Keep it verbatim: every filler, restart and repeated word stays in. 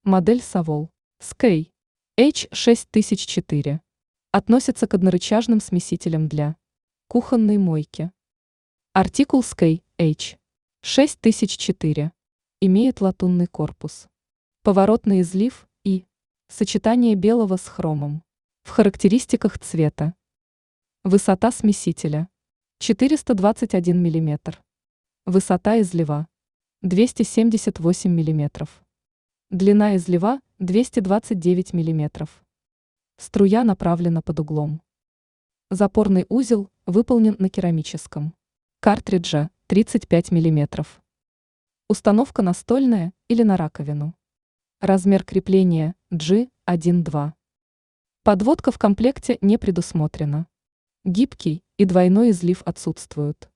Модель Savol Skye эйч шесть тысяч четыре относится к однорычажным смесителям для кухонной мойки. Артикул Skye эйч шесть тысяч четыре имеет латунный корпус, поворотный излив и сочетание белого с хромом. В характеристиках цвета. Высота смесителя четыреста двадцать один миллиметр. Высота излива двести семьдесят восемь миллиметров. Длина излива двести двадцать девять миллиметров. Струя направлена под углом. Запорный узел выполнен на керамическом картридже тридцать пять миллиметров. Установка настольная или на раковину. Размер крепления джи один два. Подводка в комплекте не предусмотрена. Гибкий и двойной излив отсутствуют.